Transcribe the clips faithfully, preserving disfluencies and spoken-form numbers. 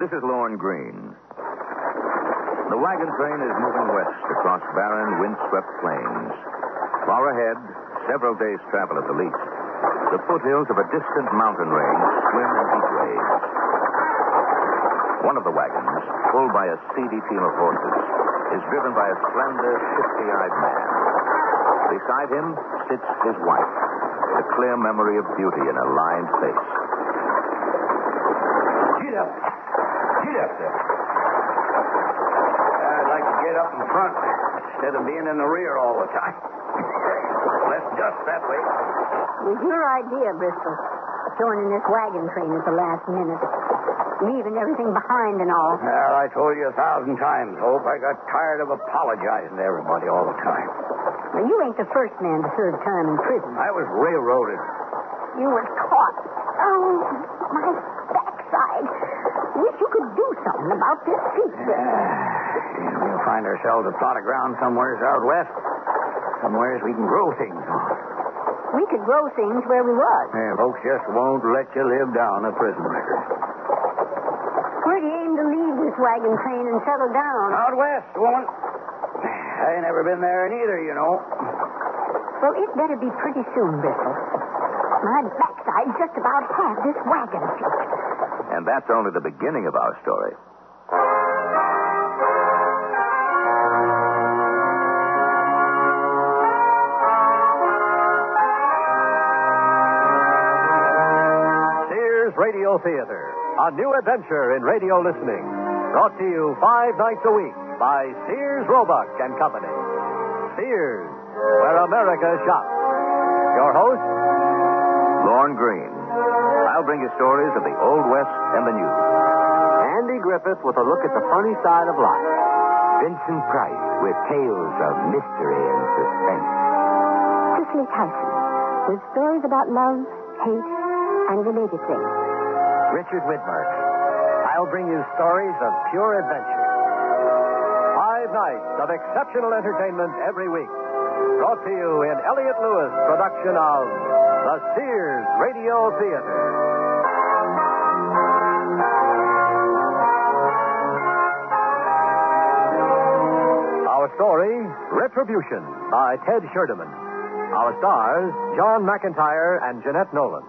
This is Lorne Green. The wagon train is moving west across barren, windswept plains. Far ahead, several days' travel at the least, the foothills of a distant mountain range swim in heat waves. One of the wagons, pulled by a seedy team of horses, is driven by a slender, shifty-eyed man. Beside him sits his wife, a clear memory of beauty in her lined face. Get up. Get up there. I'd like to get up in front instead of being in the rear all the time. Less dust that way. It was your idea, Bristol. Joining this wagon train at the last minute. Leaving everything behind and all. Well, I told you a thousand times, Hope. I got tired of apologizing to everybody all the time. Well, you ain't the first man to serve time in prison. I was railroaded. You was caught. Oh, my backside. Wish you could do something about this seat. Yeah, we'll find ourselves a plot of ground somewheres out west. Somewheres we can grow things on. We could grow things where we was. Yeah, folks just won't let you live down a prison record. Where do you aim to leave this wagon train and settle down? Out west, woman. I ain't never been there neither, you know. Well, it better be pretty soon, Bristol. My backside just about had this wagon seat. And that's only the beginning of our story. Sears Radio Theater, a new adventure in radio listening. Brought to you five nights a week by Sears Roebuck and Company. Sears, where America shops. Your host, Lorne Green. I'll bring you stories of the Old West and the New. Andy Griffith with a look at the funny side of life. Vincent Price with tales of mystery and suspense. Cicely Tyson with stories about love, hate, and related things. Richard Widmark. I'll bring you stories of pure adventure. Five nights of exceptional entertainment every week. Brought to you in Elliott Lewis production of the Sears Radio Theater. Our story, Retribution, by Ted Sherdeman. Our stars, John McIntyre and Jeanette Nolan.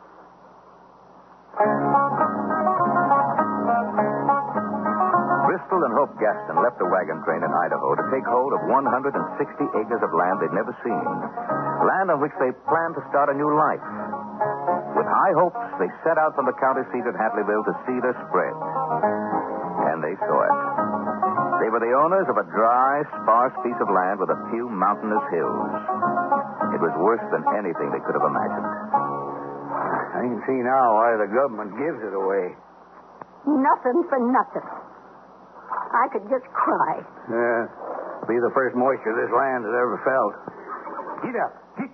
Bristol and Hope Gaston left the wagon train in Idaho to take hold of one hundred sixty acres of land they'd never seen. Land on which they planned to start a new life. With high hopes, they set out from the county seat at Hadleyville to see their spread. And they saw it. They were the owners of a dry, sparse piece of land with a few mountainous hills. It was worse than anything they could have imagined. I can see now why the government gives it away. Nothing for nothing. I could just cry. Yeah. Be the first moisture this land has ever felt. Get up. Get.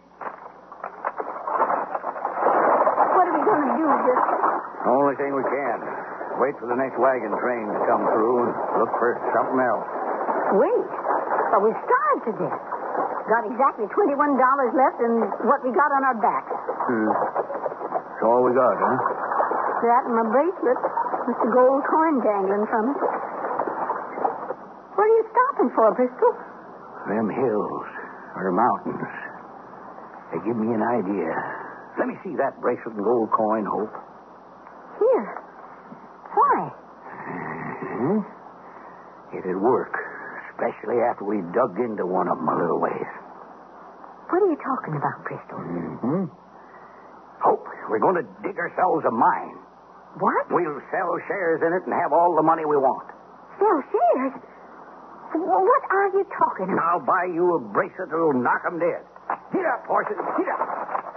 What are we going to do, Bristol? Only thing we can. Wait for the next wagon train to come through and look for something else. Wait. But we've starved to death. Got exactly twenty-one dollars left in what we got on our backs. Hmm. That's all we got, huh? That and my bracelet with the gold coin dangling from it. What are you stopping for, Bristol? Them hills or mountains. They give me an idea. Let me see that bracelet and gold coin, Hope. Here. Why? Uh-huh. It'd work, especially after we dug into one of them a little ways. What are you talking about, Bristol? Mm-hmm. Hope, we're going to dig ourselves a mine. What? We'll sell shares in it and have all the money we want. Sell shares? Well, what are you talking And about? I'll buy you a bracelet that'll knock 'em dead. Get up, horses. Get up.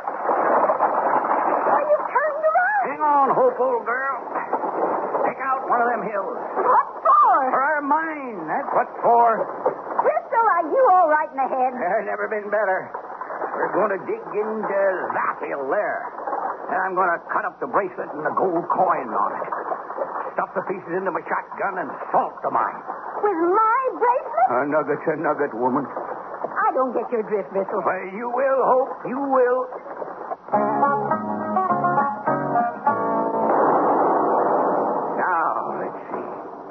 Why, you turned around. Hang on, Hope, old girl. Pick out one of them hills. What for? For our mine. That's what for. Bristol, are you all right in the head? I've never been better. We're going to dig into that hill there. And I'm going to cut up the bracelet and the gold coin on it. Stuff the pieces into my shotgun and salt the mine. With my bracelet? A nugget's a nugget, woman. I don't get your drift, Bristol. Well, you will, Hope. You will. Now, let's see.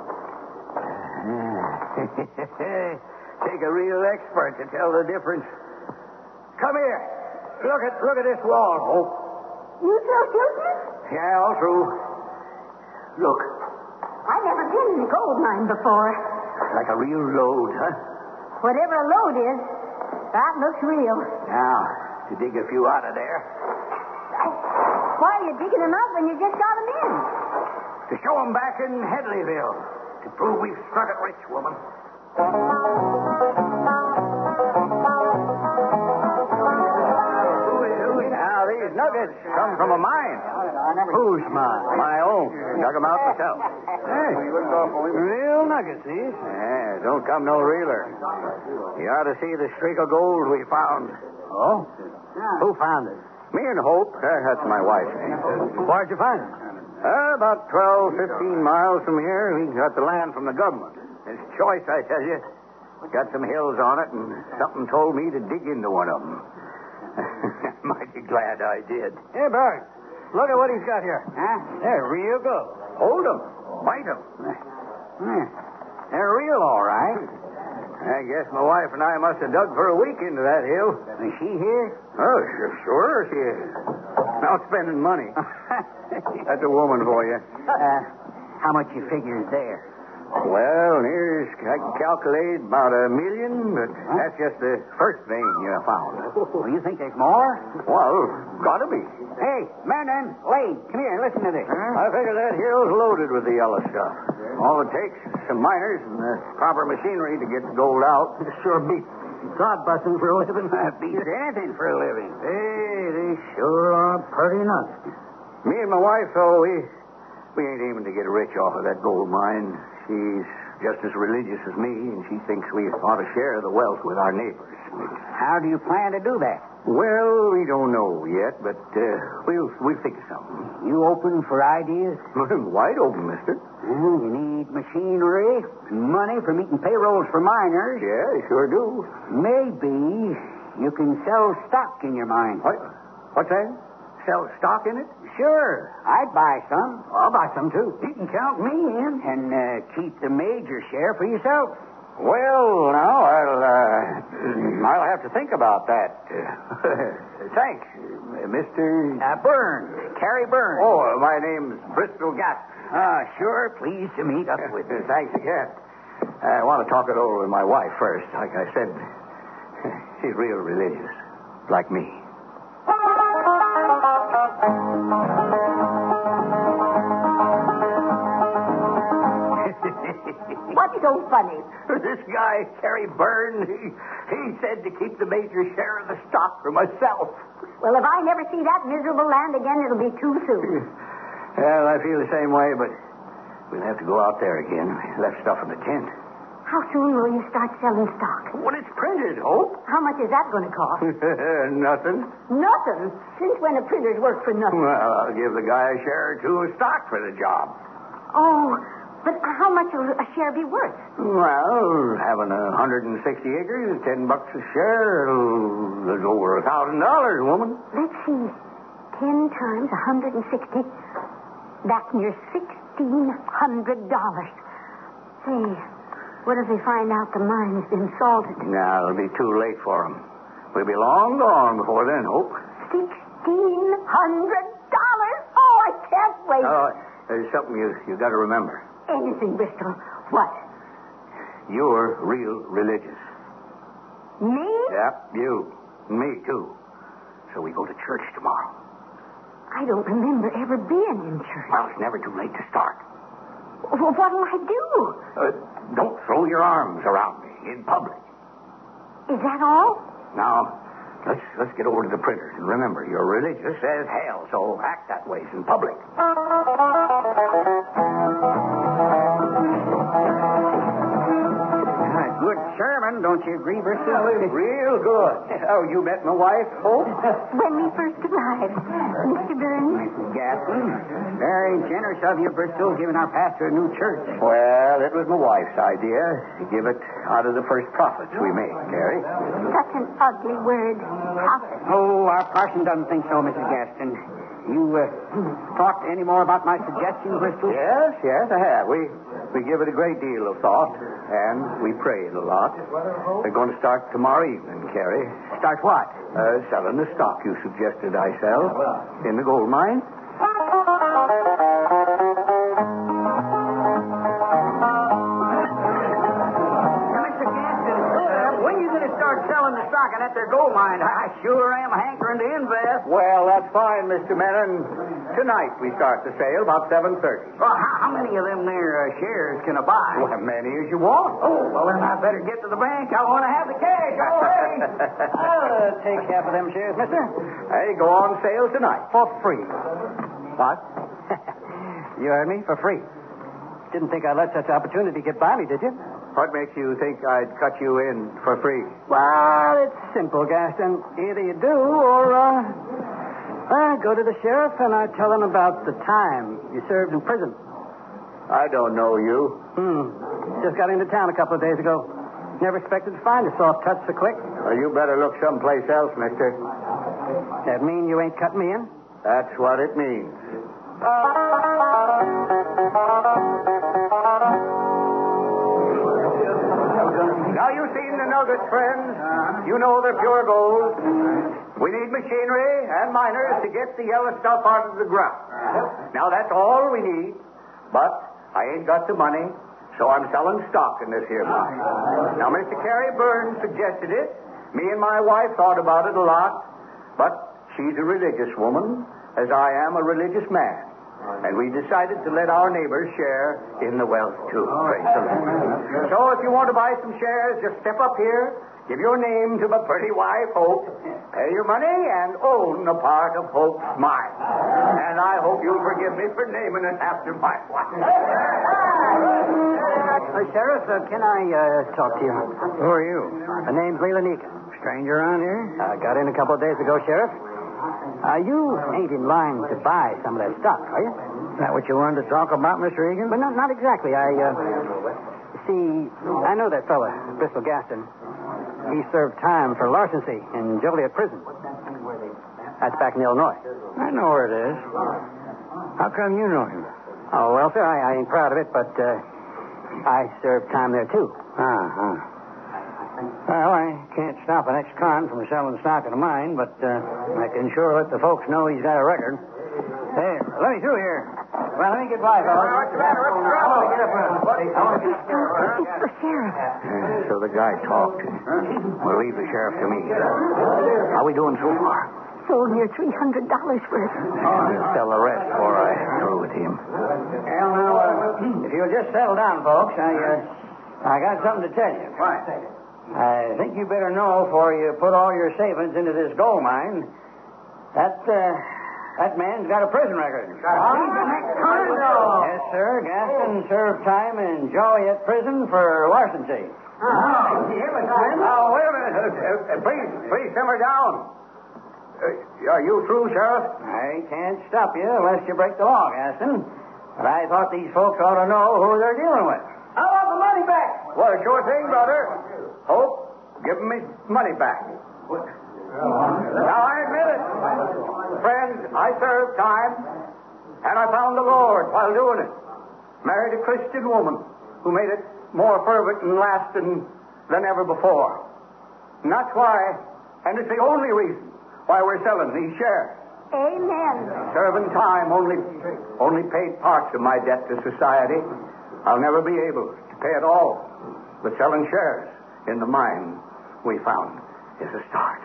Take a real expert to tell the difference. Come here. Look at look at this wall, Hope. You still shooting? Yeah, all through. Look, I've never been in a gold mine before. like a real load, huh? Whatever a load is, that looks real. Now, to dig a few out of there. Why are you digging them out when you just got them in? To show 'em back in Headleyville. To prove we've struck it rich, woman. Now, these nuggets come from a mine. Whose mine? My own. Dug 'em out myself. Hey, real nuggets, these. Yeah, don't come no reeler. You ought to see the streak of gold we found. Oh? Who found it? Me and Hope, uh, that's my wife. Where'd you find it? Uh, about twelve, fifteen miles from here, we got the land from the government. It's choice, I tell you. Got some hills on it, and something told me to dig into one of them. Mighty glad I did. Hey, Bert, look at what he's got here. Huh? They're real gold. Hold them. Bite them. They're real, all right. I guess my wife and I must have dug for a week into that hill. Is she here? Oh, sure, sure she is. Not spending money. That's a woman for you. Uh, how much you figure is there? Well, here's, I can calculate about a million, but that's just the first vein you found. Well, you think there's more? Well, gotta be. Hey, Mandan, Lade, come here, listen to this. I figure that hill's loaded with the yellow stuff. All it takes is some miners and the proper machinery to get the gold out. Sure beats God busting for a living. Beats anything for a living. Hey, they sure are pretty nuts. Me and my wife, though, we, we ain't aiming to get rich off of that gold mine. She's just as religious as me, and she thinks we ought to share the wealth with our neighbors. How do you plan to do that? Well, we don't know yet, but uh, we'll we'll think of something. You open for ideas? Wide open, mister. Well, you need machinery and money for meeting payrolls for miners. Yeah, you sure do. Maybe you can sell stock in your mine. What? What's that? Sell stock in it? Sure. I'd buy some. I'll buy some, too. You can count me in. And uh, keep the major share for yourself. Well, now, I'll, uh, I'll have to think about that. Thanks, Mister Uh, Burns. Carrie Burns. Oh, my name's Bristol Gatt. Ah, sure. Pleased to meet up with you. Thanks again. I want to talk it over with my wife first. Like I said, she's real religious, like me. What's so funny? This guy, Kerry Byrne, he, he said to keep the major share of the stock for myself. Well, if I never see that miserable land again, it'll be too soon. Well, I feel the same way, but we'll have to go out there again. We left stuff in the tent. How soon will you start selling stock? When it's printed, Hope. How much is that going to cost? Nothing. Nothing. Since when do printers work for nothing? Well, I'll give the guy a share or two of stock for the job. Oh, but how much will a share be worth? Well, having a hundred and sixty acres, ten bucks a share, there's over a thousand dollars, woman. Let's see. Ten times a hundred and sixty. That's near sixteen hundred dollars. Say, what if they find out the mine has been salted? Now, it'll be too late for them. We'll be long gone before then, Hope. Sixteen hundred dollars? Oh, I can't wait. Oh, there's something you you got to remember. Anything, Bristol. What? You're real religious. Me? Yep, you. Me, too. So we go to church tomorrow. I don't remember ever being in church. Well, it's never too late to start. Well, what'll I do? Uh, don't throw your arms around me in public. Is that all? Now, let's let's get over to the printers. And remember, you're religious as hell, so act that way in public. Good sermon, don't you agree, Bristol? Real good. Oh, you met my wife, Hope? When we first arrived, Mister Burns. Missus Gaston, very generous of you, Bristol, giving our pastor a new church. Well, it was my wife's idea to give it out of the first profits we made, Carrie. Such an ugly word, profit. Oh, our parson doesn't think so, Missus Gaston. You uh, thought any more about my suggestion, Bristol? Yes, yes, I have. We we give it a great deal of thought, and we prayed a lot. We're going to start tomorrow evening, Carrie. Start what? Uh, selling the stock you suggested I sell in the gold mine. Selling the stock in that there gold mine. I sure am hankering to invest. Well, that's fine, Mister Menon. Tonight we start the sale about seven thirty. Well, how, how many of them there uh, shares can I buy? Well, as many as you want. Oh, well, then I better get to the bank. I want to have the cash already. I'll uh, take half of them shares, mister. Hey, go on sale tonight. For free. What? You heard me? For free. Didn't think I'd let such opportunity get by me, did you? What makes you think I'd cut you in for free? Well, it's simple, Gaston. Either you do or, uh, well, go to the sheriff and I tell him about the time you served in prison. I don't know you. Hmm. Just got into town a couple of days ago. Never expected to find a soft touch so quick. Well, you better look someplace else, mister. That mean you ain't cutting me in? That's what it means. Now, you've seen the nuggets, friends. You know they're pure gold. We need machinery and miners to get the yellow stuff out of the ground. Now, that's all we need. But I ain't got the money, so I'm selling stock in this here mine. Now, Mister Carrie Burns suggested it. Me and my wife thought about it a lot. But she's a religious woman, as I am a religious man. And we decided to let our neighbors share in the wealth, too. Praise the Lord. So if you want to buy some shares, just step up here, give your name to my pretty wife, Hope, pay your money, and own a part of Hope's mine. And I hope you'll forgive me for naming it after my wife. Uh, Sheriff, uh, can I uh, talk to you? Who are you? My name's Leland Eakin. Stranger around here? I got in a couple of days ago, Sheriff. Uh, you ain't in line to buy some of that stock, are you? Is that what you wanted to talk about, Mister Egan? But not, not exactly. I, uh, see, I know that fella, Bristol Gaston. He served time for larceny in Joliet Prison. That's back in Illinois. I know where it is. How come you know him? Oh, well, sir, I, I ain't proud of it, but uh, I served time there, too. Uh-huh. Well, I can't stop an ex-con from selling stock in a mine, but uh, I can sure let the folks know he's got a record. Hey, let me through here. Well, let me get by, fellas. What's the matter? What's the trouble? I want to get up It's the sheriff. Uh, so the guy talked. We'll leave the sheriff to me. How we doing so far? Sold near three hundred dollars worth. I'll sell the rest before I'm through with him. Well, now, uh, if you'll just settle down, folks, I, uh, I got something to tell you. What? I think you better know before you put all your savings into this gold mine, that, uh, that man's got a prison record. Yes, sir. Gaston served time in Joliet Prison for larceny. Oh, now, wait a minute. Uh, uh, please, please simmer down. Uh, are you through, Sheriff? I can't stop you unless you break the law, Gaston. But I thought these folks ought to know who they're dealing with. I want the money back. Well, sure thing, brother. Hope, give me money back. Now, I admit it. Friends, I served time, and I found the Lord while doing it. Married a Christian woman who made it more fervent and lasting than ever before. And that's why, and it's the only reason why we're selling these shares. Amen. Serving time only, only paid parts of my debt to society. I'll never be able to pay it all. But selling shares in the mine we found is a start.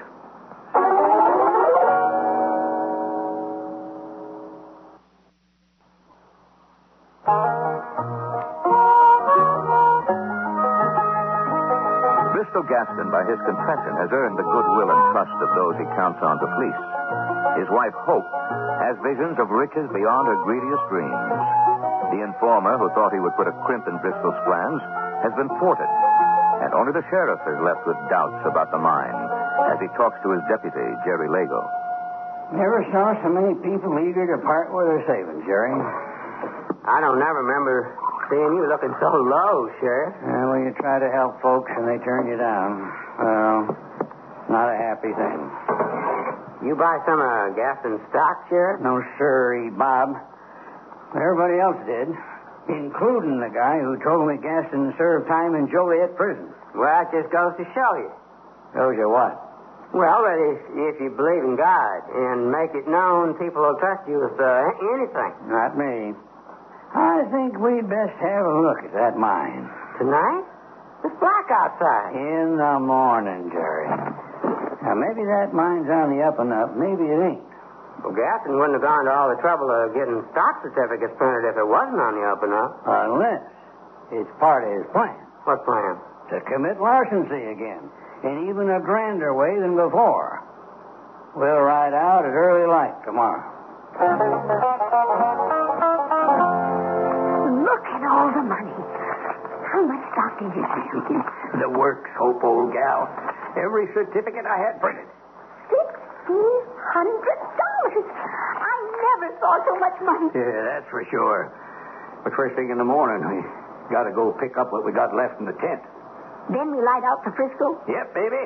Bristol Gaston, by his confession, has earned the goodwill and trust of those he counts on to fleece. His wife, Hope, has visions of riches beyond her greediest dreams. The informer, who thought he would put a crimp in Bristol's plans, has been thwarted. And only the sheriff is left with doubts about the mine as he talks to his deputy, Jerry Lago. Never saw so many people eager to part with their savings, Jerry. I don't never remember seeing you looking so low, Sheriff. Uh, well, you try to help folks and they turn you down. Well, not a happy thing. You buy some of Gaston's stock, Sheriff? No, sirree, Bob. Everybody else did, including the guy who told me Gaston served time in Joliet prison. Well, that just goes to show you. Shows you what? Well, that if, if you believe in God and make it known, people will trust you with uh, anything. Not me. I think we'd best have a look at that mine. Tonight? It's black outside. In the morning, Jerry. Now, maybe that mine's on the up and up. Maybe it ain't. Well, Gaston wouldn't have gone to all the trouble of getting stock certificates printed if it wasn't on the up and up. Unless it's part of his plan. What plan? To commit larceny again. In even a grander way than before. We'll ride out at early light tomorrow. Look at all the money. How much stock did you sell? The works, Hope, old gal. Every certificate I had printed. Sixteen hundred dollars. I never saw so much money. Yeah, that's for sure. But first thing in the morning, we got to go pick up what we got left in the tent. Then we light out for Frisco? Yep, baby.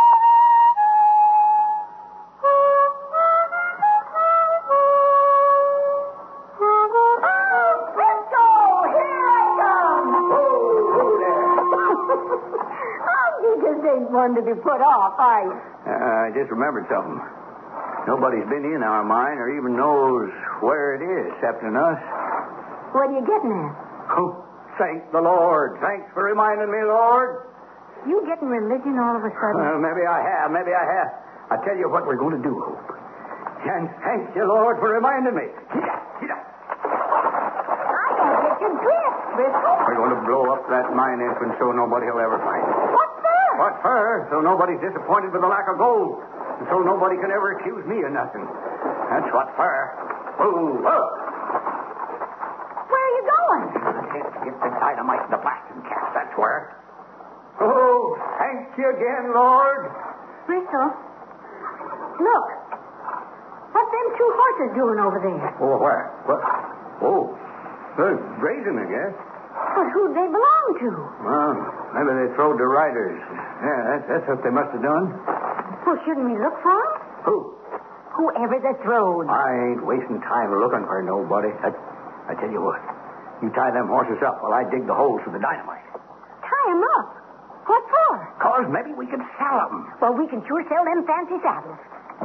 Frisco! Here I come! Oh, there. Oh, you just ain't one to be put off, are you? Uh, I just remembered something. Nobody's been in our mine or even knows where it is, except in us. What are you getting at? Oh, thank the Lord. Thanks for reminding me, Lord. You getting religion all of a sudden? Uh, maybe I have, maybe I have. I'll tell you what we're going to do, Hope. And thank you, Lord, for reminding me. Get up, get up. I don't get your drift, Frisco. We're going to blow up that mine entrance so nobody will ever find it. What for? What for? So nobody's disappointed with the lack of gold. And so nobody can ever accuse me of nothing. That's what for. Oh, look. Where are you going? Get the dynamite in the blasting cast, that's where. Oh, thank you again, Lord. Bristol, look. What them two horses doing over there? Oh, where? What? Oh, they're grazing, I guess. But who'd they belong to? Well, maybe they throwed the riders. Yeah, that's, that's what they must have done. Well, shouldn't we look for them? Who? Whoever they throwed. I ain't wasting time looking for nobody. I, I tell you what. You tie them horses up while I dig the holes for the dynamite. Tie them up? What for? Cause maybe we can sell them. Well, we can sure sell them fancy saddles.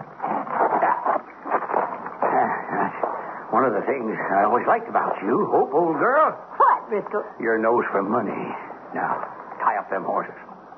That's one of the things I always liked about you, Hope, old girl. What, Bristol? Your nose for money. Now, tie up them horses.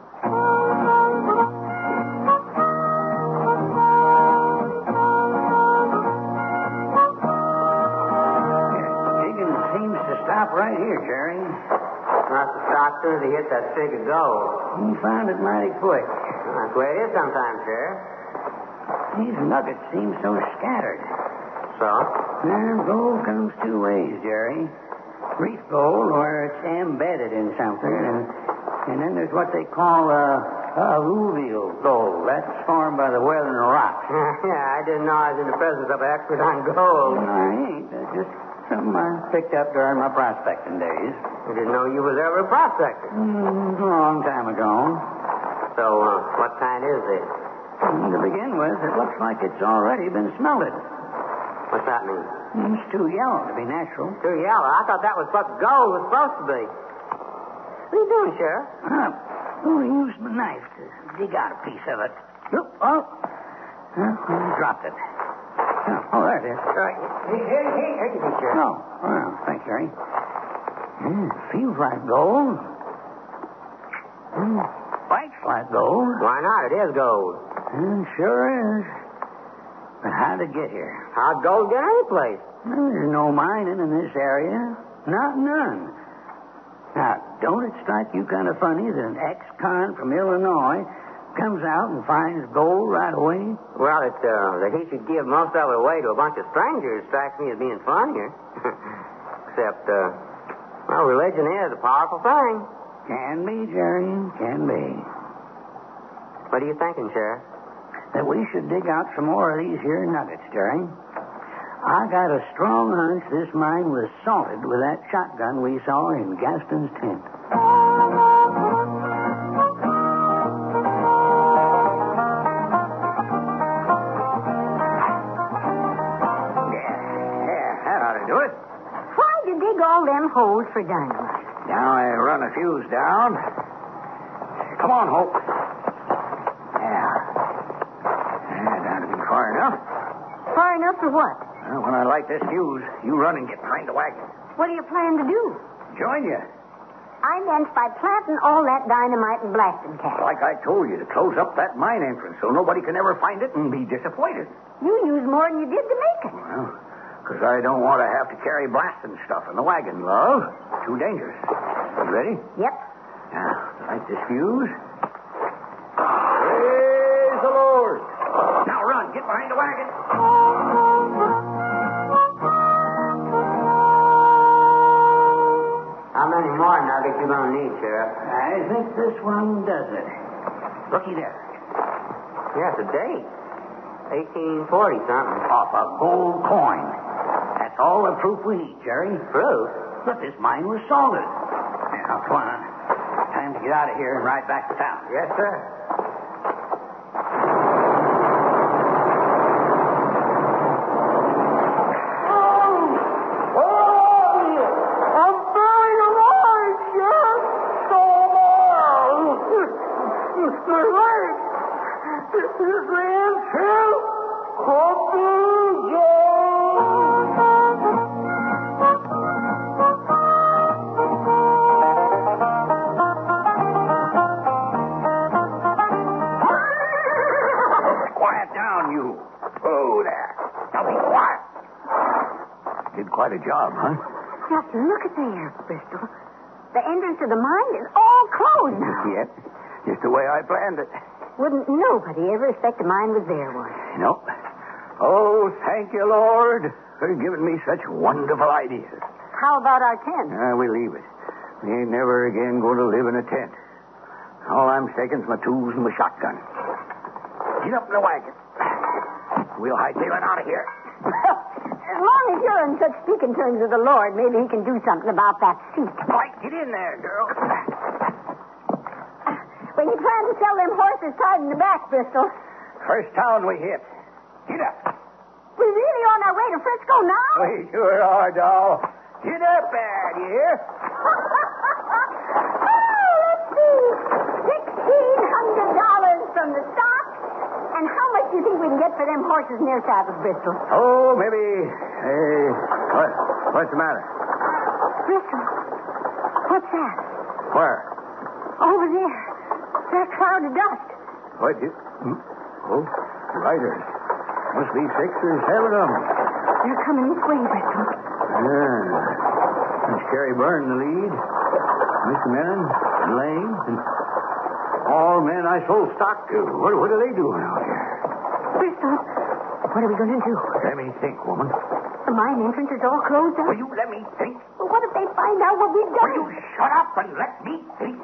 Digging seems to stop right here, Jerry. Not to stop soon as he hits that stick of gold. He found it mighty quick. That's the way it is sometimes, Sheriff. These nuggets seem so scattered. So? Well, gold comes two ways, Jerry. Reef gold, where it's embedded in something, and and then there's what they call uh, alluvial gold. That's formed by the weathering rocks. Yeah, I didn't know I was in the presence of an expert on gold. Well, I ain't. That's just something I picked up during my prospecting days. I didn't know you was ever a prospector. Mm, a long time ago. So, uh, what kind is this? And to begin with, it looks like it's already been smelted. What's that mean? It's too yellow to be natural. Too yellow. I thought that was what gold was supposed to be. What are you doing, Sheriff? I'm going to use my knife to dig out a piece of it. Oh, oh. Oh, I dropped it. Oh, oh, there it is. Right. Here, here, here, here you go, Sheriff. Oh, well, thanks, Jerry. Mm, feels like gold. Mm, bites like gold. Why not? It is gold. Mm, sure is. But how'd it get here? How'd gold get any place? Well, there's no mining in this area. Not none. Now, don't it strike you kind of funny that an ex-con from Illinois comes out and finds gold right away? Well, it, uh, that he should give most of it away to a bunch of strangers strikes me as being funnier. Except, uh, well, religion is a powerful thing. Can be, Jerry, can be. What are you thinking, Sheriff? That we should dig out some more of these here nuggets, Jerry. I got a strong hunch this mine was salted with that shotgun we saw in Gaston's tent. all them holes for dynamite. Now I run a fuse down. Come on, Hope. Yeah. Yeah, that ought to be far enough. Far enough for what? Well, when I light this fuse, you run and get behind the wagon. What do you plan to do? Join you. I meant by planting all that dynamite and blasting cat. Like I told you, to close up that mine entrance so nobody can ever find it and be disappointed. You used more than you did to make it. Well, because I don't want to have to carry blasting stuff in the wagon, love. Too dangerous. You ready? Yep. Now, light this fuse. Praise the Lord. Now run, get behind the wagon. How many more nuggets you gonna need, Sheriff? I think this one does it. Looky there. Yeah, it's a date. eighteen forty something. Off a gold coin. That's all the proof we need, Jerry. Proof? But this mine was salted. Now, come on. Time to get out of here and ride back to town. Yes, sir. Quite a job, huh? Just look at there, Bristol. The entrance to the mine is all closed now. Yep. Just the way I planned it. Wouldn't nobody ever expect the mine was there once. Nope. Oh, thank you, Lord, for giving me such wonderful ideas. How about our tent? Uh, we leave it. We ain't never again going to live in a tent. All I'm taking's my tools and my shotgun. Get up in the wagon. We'll hightail it out of here. As long as you're in such speaking terms with the Lord, maybe he can do something about that seat. Right, get in there, girl. When you plan to sell them horses tied in the back, Bristol? First town we hit. Get up. We're really on our way to Frisco now? We sure are, doll. Get up there, do you hear? Oh, let's see. Sixteen hundred dollars from the stock. And how much do you think we can get for them horses and their saddles, Bristol? Oh, maybe. Hey, what? What's the matter? Bristol, what's that? Where? Over there. That cloud of dust. What? You? Hmm? Oh, riders. Must be six or seven of them. They're coming this way, Bristol. Yeah. There's Carrie Byrne in the lead. Mister Menon, and Lane, and all men I sold stock to. What, what are they doing out here? Bristol, what are we going to do? Let me think, woman. The mine entrance is all closed up. Will you let me think? Well, what if they find out what we've done? Will you shut up and let me think?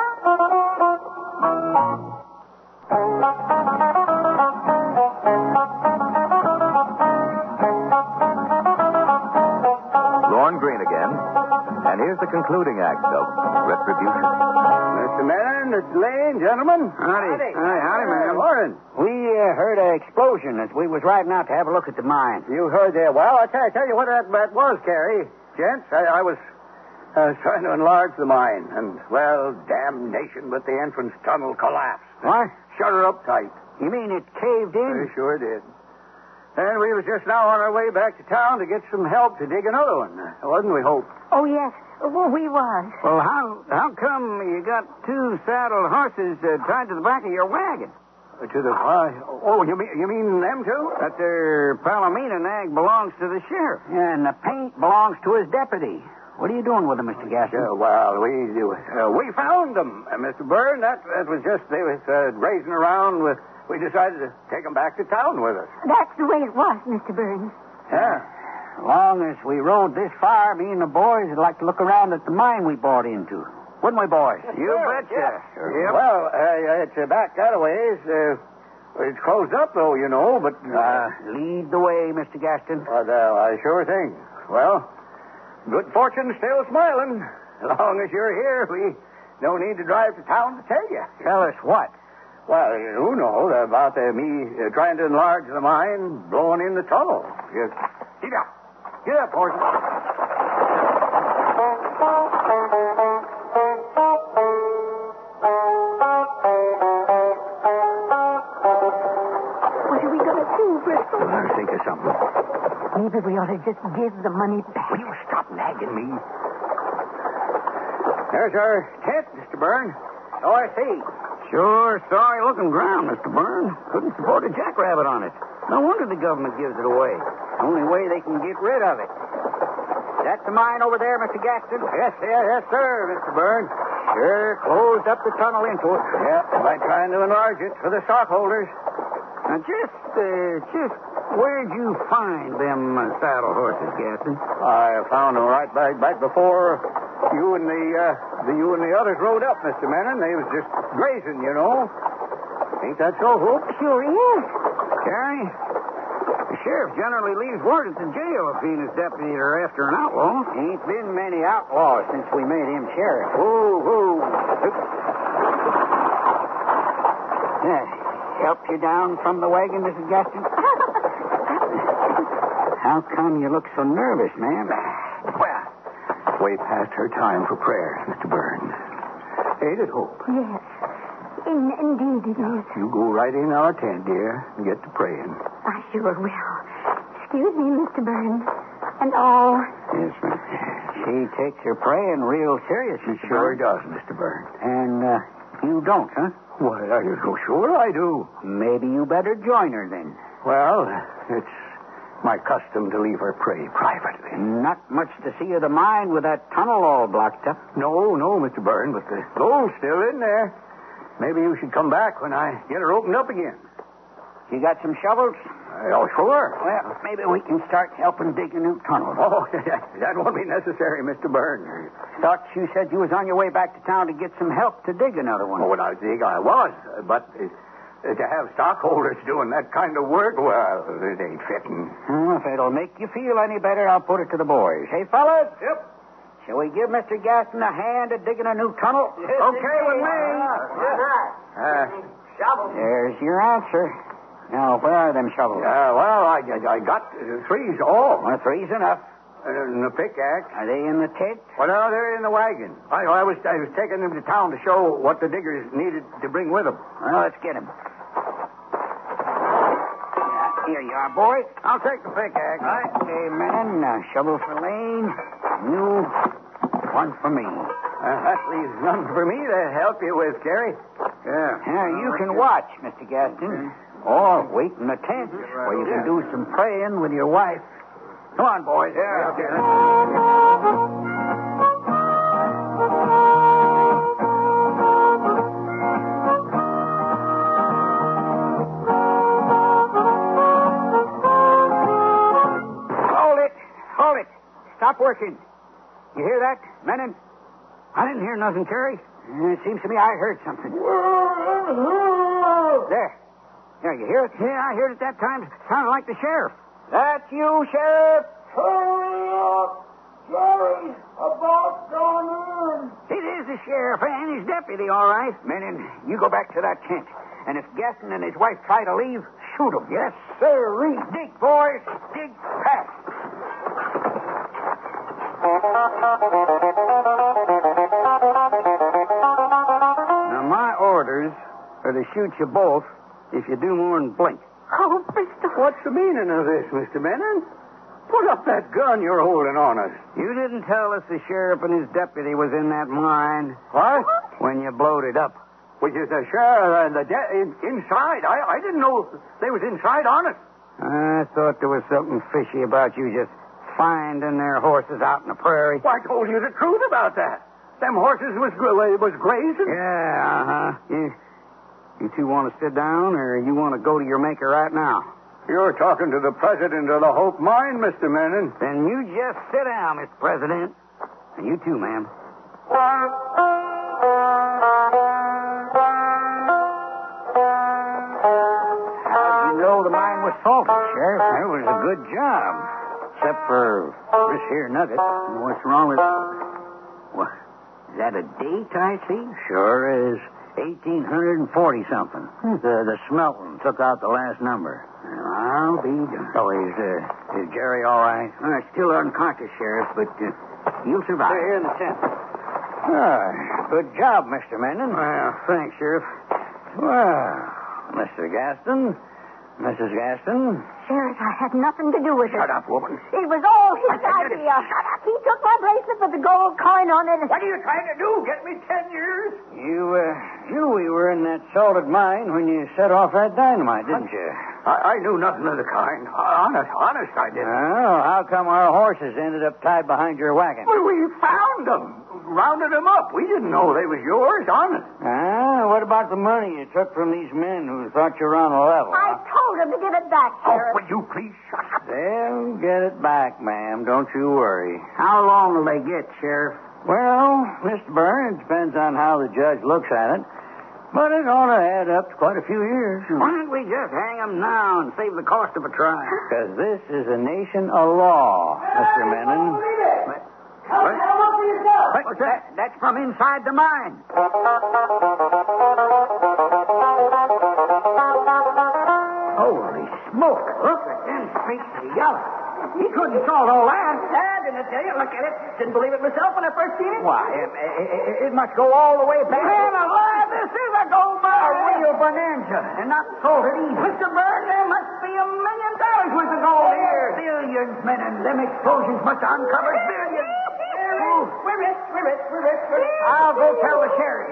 Lorne Greene again. And here's the concluding act of Retribution. Mister Menon, it's Lane, gentlemen. Howdy. Howdy. Hi, howdy, ma'am. Morning. We uh, heard an explosion as we was riding out to have a look at the mine. You heard that. Well, I tell, I tell you what that, that was, Carrie. Gents, I, I was I was trying to enlarge the mine, and, well, damnation, but the entrance tunnel collapsed. What? Shut her up tight. You mean it caved in? I sure did. And we was just now on our way back to town to get some help to dig another one. Wasn't we, Hope? Oh, yes. Well, we was. Well, how how come you got two saddled horses uh, tied to the back of your wagon? Uh, to the... Uh, oh, you mean, you mean them two? That there Palomino nag belongs to the sheriff. Yeah, and the paint belongs to his deputy. What are you doing with them, Mister Gaston? Yeah, well, we uh, we found them, uh, Mister Byrne. That, that was just, they was uh, grazing around with... We decided to take them back to town with us. That's the way it was, Mister Burns. Yeah. Long as we rode this far, me and the boys would like to look around at the mine we bought into. Wouldn't we, boys? You betcha. Yep. Well, uh, it's uh, back that a ways. Uh, it's closed up, though, you know, but... Uh, lead the way, Mister Gaston. But, uh, I sure think. Well, good fortune still smiling. As long as you're here, we don't need to drive to town to tell you. Tell us what? Well, you know about uh, me uh, trying to enlarge the mine, blowing in the tunnel. You, get up. Get up, horses. Maybe we ought to just give the money back. Will you stop nagging me? There's our tent, Mister Byrne. So I see. Sure, sorry looking ground, Mister Byrne. Couldn't support a jackrabbit on it. No wonder the government gives it away. Only way they can get rid of it. That's the mine over there, Mister Gaston? Yes, sir, yes, sir, Mister Byrne. Sure, closed up the tunnel into it. Yeah, by trying to enlarge it for the stockholders. Now, just, uh, just where'd you find them uh, saddle horses, Gaston? I found them right back back before you and the uh, the you and the others rode up, Mister Menon. They was just grazing, you know. Ain't that so, Hope? Sure is. Carrie, the sheriff generally leaves word at the jail if he and his deputy are after an outlaw. Ain't been many outlaws since we made him sheriff. Whoa, whoa. Yeah. Help you down from the wagon, Missus Gaston? How come you look so nervous, ma'am? Well, way past her time for prayer, Mister Byrne. Ain't it, Hope? Yes. In, indeed it is. You go right in our tent, dear, and get to praying. I sure will. Excuse me, Mister Byrne. And all. Yes, ma'am. She takes her praying real serious, She Mister sure Byrne. does, Mister Byrne. And uh, you don't, huh? Why, are you so sure I do? Maybe you better join her then. Well, it's my custom to leave her pray privately. Not much to see of the mine with that tunnel all blocked up. No, no, Mister Byrne, but the gold's still in there. Maybe you should come back when I get her opened up again. You got some shovels? Uh, oh, sure. Well, maybe we can start helping dig a new tunnel. Oh, that won't be necessary, Mister Byrne. Thought you said you was on your way back to town to get some help to dig another one. Oh, when I dig, I was. uh, But uh, to have stockholders doing that kind of work, well, it ain't fitting. Well, if it'll make you feel any better, I'll put it to the boys. Hey, fellas? Yep. Shall we give Mister Gaston a hand at digging a new tunnel? Okay with me. Uh, There's your answer. Now, where are them shovels? uh, well, I, I, I got uh, three's all. Well, three's enough. And the pickaxe. Are they in the tent? Well, no, they're in the wagon. I, I was I was taking them to town to show what the diggers needed to bring with them. Well, let's get them. Yeah, here you are, boy. I'll take the pickaxe. Right. Okay, man. Uh, shovel for Lane. You. One for me. Uh, that leaves none for me to help you with, Carrie. Yeah. Now, you can watch, Mister Gaston. Or wait in the tent where you can do some praying with your wife. Come on, boys. Yeah, okay. Hold it. Hold it. Stop working. You hear that, Menon? I didn't hear nothing, Terry. Uh, It seems to me I heard something. There. There, you hear it? Yeah, I heard it that time. Sounded like the sheriff. That's you, Sheriff. Hurry up! Jerry's about gone in. It is the sheriff and his deputy, all right. Menon, you go back to that tent. And if Gaston and his wife try to leave, shoot them. Yes, sir. Dig, boys. Dig fast. Now, my orders are to shoot you both if you do more than blink. Oh, Bristol. What's the meaning of this, Mister Menon? Put up that gun you're holding on us. You didn't tell us the sheriff and his deputy was in that mine What? when you blowed it up. Which is the sheriff and the de- in- inside. I, I didn't know they was inside on us. I thought there was something fishy about you just finding their horses out in the prairie. Well, I told you the truth about that. Them horses was gra- was grazing. Yeah, uh-huh. You, you two want to sit down, or you want to go to your maker right now? You're talking to the president of the Hope Mine, Mister Menon. Then you just sit down, Mister President. And you too, ma'am. How did you know the mine was salted, Sheriff? That was a good job. Except for this here nugget. What's wrong with it? What? Is that a date I see? Sure is. eighteen forty something. Hmm. The, the smelting took out the last number. I'll be done. Oh, is, uh, is Jerry all right? Uh, still unconscious, Sheriff, but uh, he'll survive. They're here in the tent. Ah, good job, Mister Menon. Well, thanks, Sheriff. Well, Mister Gaston, Missus Gaston, Sheriff, I had nothing to do with it. Shut up, woman. It was all his I said it. idea. Shut up. He took my bracelet with the gold coin on it. What are you trying to do? Get me ten years? You, uh, knew we were in that salted mine when you set off that dynamite, didn't you? I, I knew nothing of the kind. Honest, honest, I didn't. Oh, how come our horses ended up tied behind your wagon? Well, we found them. Rounded them up. We didn't know they was yours, honest. Ah, what about the money you took from these men who thought you were on a level? I told him to give it back, Oh, Sheriff. will you please shut up? They'll get it back, ma'am. Don't you worry. How long will they get, Sheriff? Well, Mister Byrne, it depends on how the judge looks at it. But it ought to add up to quite a few years. Why don't we just hang them now and save the cost of a trial? Because this is a nation of law, Mister Menon. What? What's that? That's from inside the mine. Holy smoke. Look at them streaks of yellow. He couldn't salt all that. I didn't tell you. Look at it. Didn't believe it myself when I first seen it. Why, it, it, it must go all the way back. Man alive, this is a gold mine. A real bonanza. And not salted easy. Mister Byrne, there must be a million dollars worth of gold here. Billions, men, and them explosions must have uncovered billions. We're rich, we're rich, we're rich, we're rich. I'll go tell the sheriff.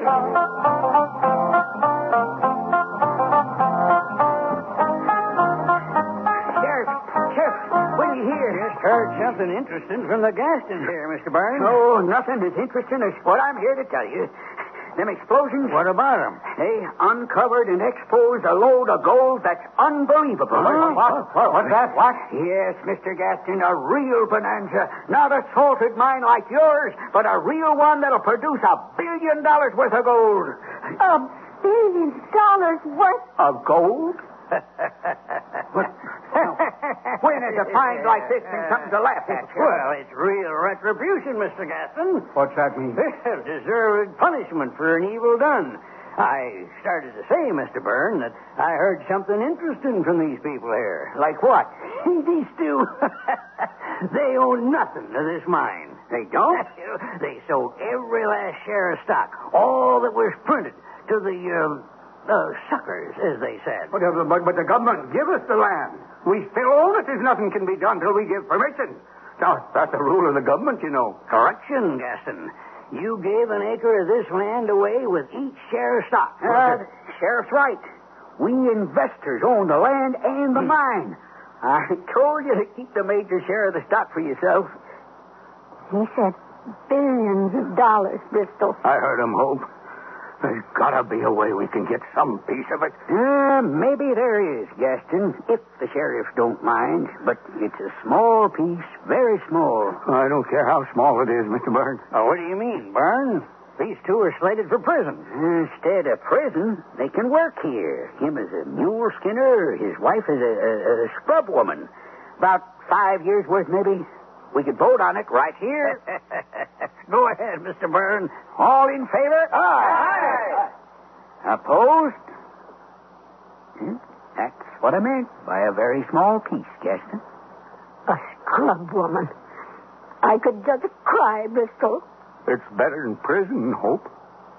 Sheriff, Sheriff, what do you hear? Just heard something interesting from the Gaston here, Mister Byrne. No, nothing as interesting as what I'm here to tell you. Them explosions. What about them? They uncovered and exposed a load of gold that's unbelievable. Huh? What? What? What's that? What? Yes, Mister Gaston, a real bonanza. Not a salted mine like yours, but a real one that'll produce a billion dollars worth of gold. A billion dollars worth. Of gold? When is a find like this and something to laugh at? Well, it's real retribution, Mister Gaston. What's that mean? Deserved punishment for an evil done. I started to say, Mister Byrne, that I heard something interesting from these people here. Like what? These two, they own nothing to this mine. They don't? They sold every last share of stock, all that was printed, to the, um, uh, suckers, as they said. But, uh, but, but the government give us the land. We still own it. There's nothing can be done till we give permission. Now, that's the rule of the government, you know. Correction, Gaston. You gave an acre of this land away with each share of stock. Uh, the sheriff's right. We investors own the land and the mine. I told you to keep the major share of the stock for yourself. He said billions of dollars, Bristol. I heard him, Hope. There's gotta be a way we can get some piece of it. Uh, maybe there is, Gaston, if the sheriff don't mind. But it's a small piece, very small. I don't care how small it is, Mister Byrne. Oh, what do you mean, Byrne? These two are slated for prison. Instead of prison, they can work here. Him as a mule skinner, his wife as a, a, a scrub woman. About five years worth, maybe. We could vote on it right here. Go ahead, Mister Byrne. All in favor? Aye. Aye. Opposed? Hmm? That's what I meant by a very small piece, Gaston. A scrub woman. I could just cry, Bristol. It's better than prison, Hope.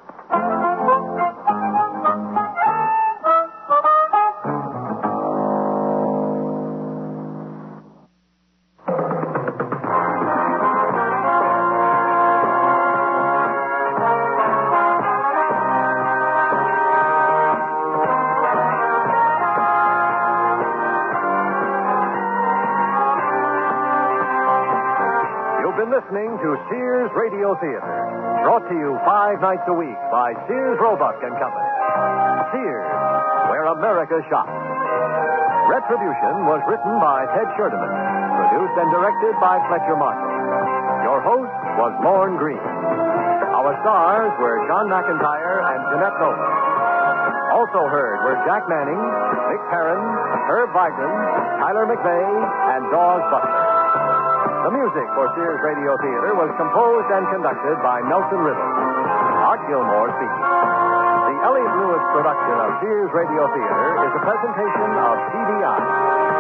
Listening to Sears Radio Theater, brought to you five nights a week by Sears Roebuck and Company. Sears, where America shops. Retribution was written by Ted Sherdeman, produced and directed by Fletcher Marshall. Your host was Lorne Green. Our stars were John McIntyre and Jeanette Nolan. Also heard were Jack Manning, Vic Perrin, Herb Vigran, Tyler McVeigh, and Dawes Butler. The music for Sears Radio Theater was composed and conducted by Nelson Riddle. Art Gilmore speaking. The Elliott Lewis production of Sears Radio Theater is a presentation of C B I.